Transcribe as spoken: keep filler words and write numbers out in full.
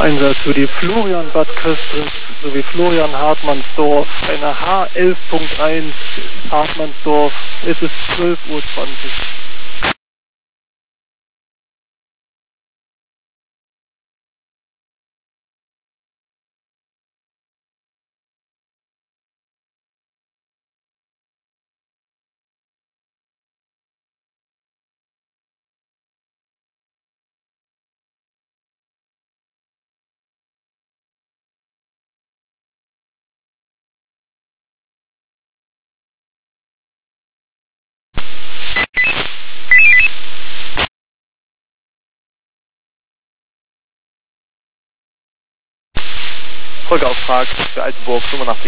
Einsatz für die Florian Bad Köstritz sowie Florian Hartmannsdorf, eine H elf Punkt eins Hartmannsdorf, es ist zwölf Uhr zwanzig. Folgeauftrag für Altenburg fünfundachtzig.